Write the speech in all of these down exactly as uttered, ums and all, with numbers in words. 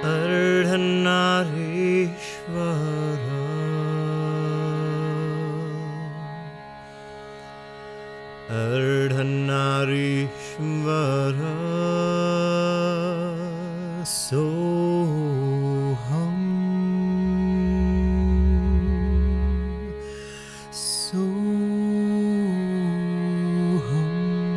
Ardhanarishvara Ardhanarishvara Soham Soham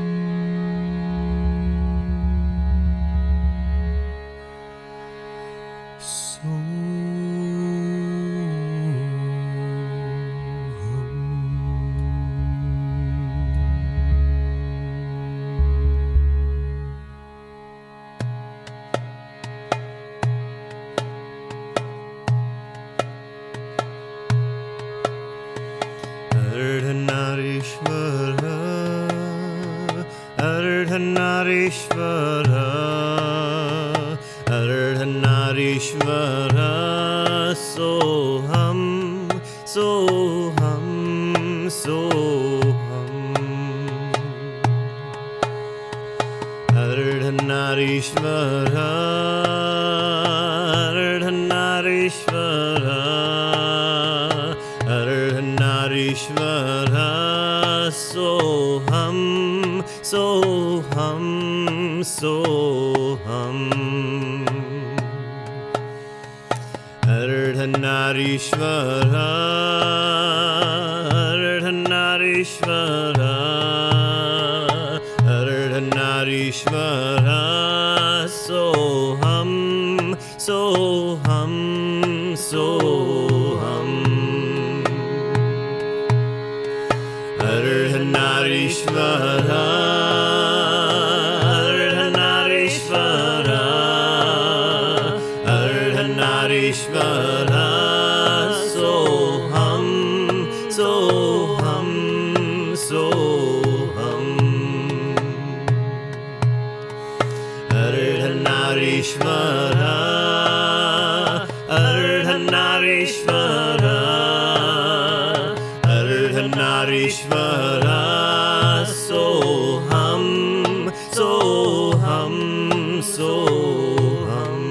Ardhanarishvara Ardhanarishvara Ardhanarishvara Soham Soham Soham Ardhanarishvara Ardhanarishvara Ardhanarishvara Soham Soham Soham Ardhanarishvara Ardhanarishvara Ardhanarishvara Soham Soham Soham Ardhanarishvara Ardhanarishvara Ardhanarishvara Soham Soham Soham Ardhanarishvara Ardhanarishvara Ardhanarishvara Soham Soham Soham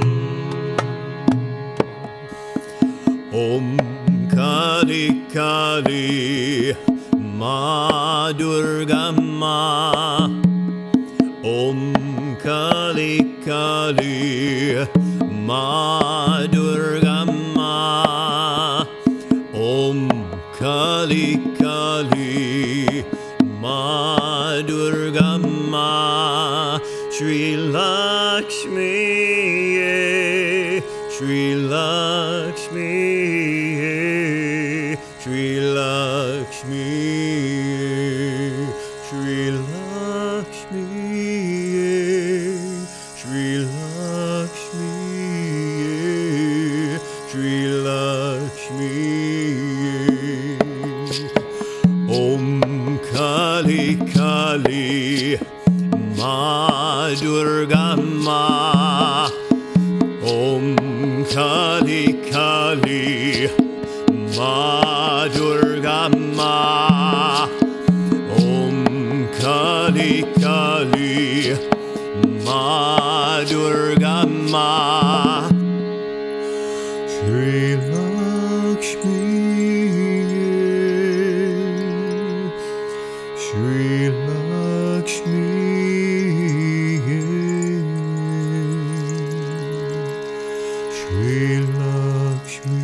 Om Kali Kali Ma Durga Ma Om Kali Kali Ma Durga Ma Om Kali Kali Ma Durga Ma Shri Lakshmi Shri Lakshmi Shri Lakshmi Shri Lakshmi Shri Lakshmi Shri Lakshmi Om Kali Kali Ma Durga Ma Om Kali Kali Ma Durga Ma Om Kali Kali Ma Durga Ma Shri Lakshmi Shri Lakshmi Shri Lakshmi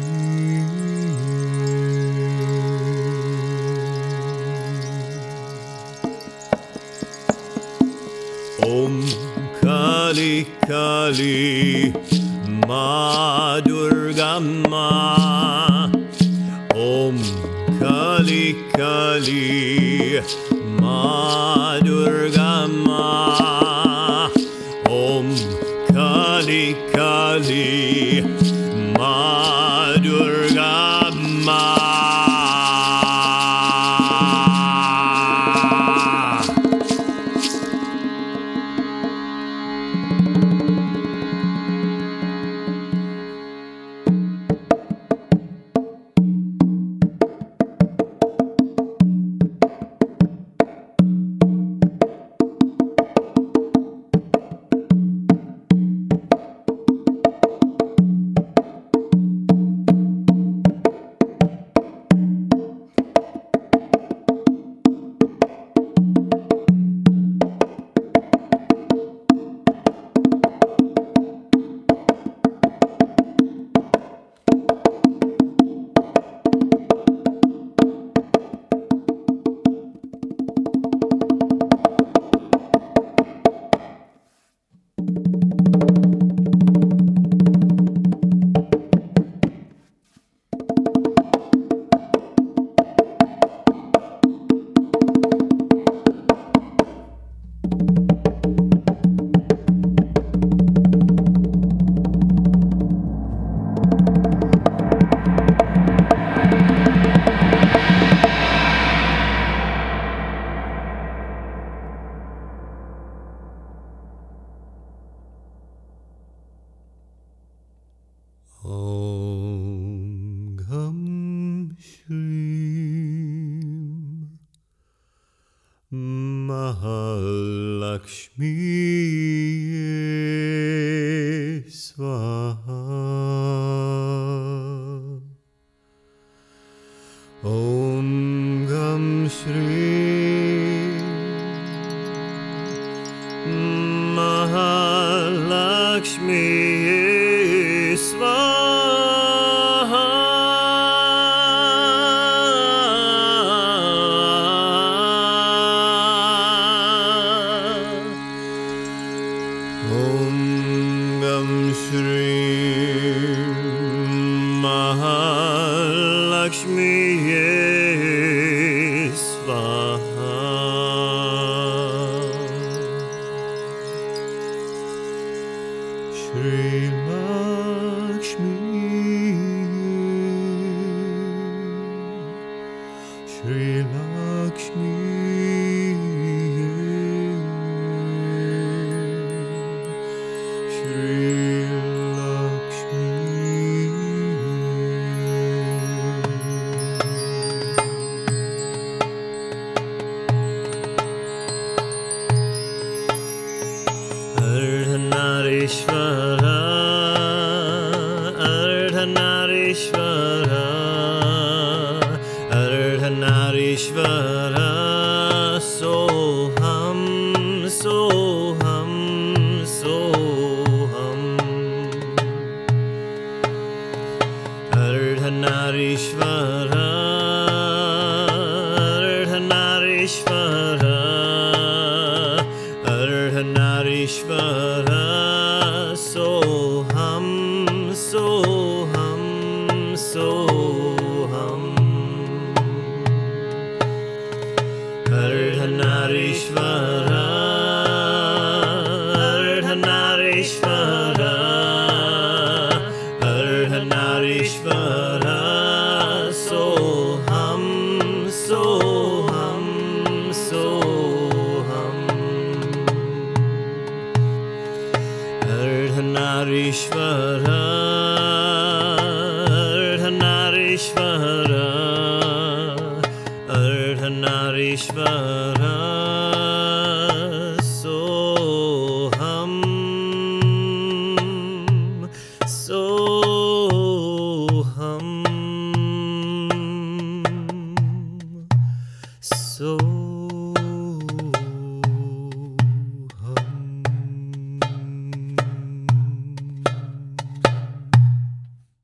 Om Kali Kali Ma Durga Ma Om Kali Kali Ma Durga Ma Om Kali Kali Ma Durga Ma Swaha. Om Gam Shri Mahalakshmi Swaha. Om Gam Shri Mahalakshmi Swaha. Shri Lakshmi, Shri Lakshmi, Shri Lakshmi. Ardhanarishvara, Ardhanarishvara, Ardhanarishvara, Soham, Soham, Soham. Ardhanarishvara, Ardhanarishvara, Ardhanarishvara, Soham, Soham, Soham. Ardhanarishvara, Ardhanarishvara, Ardhanarishvara, Soham, Soham, Soham. Ardhanarishvara, Ardhanarishvara, Ardhanarishvara, Soham, Soham, Soham.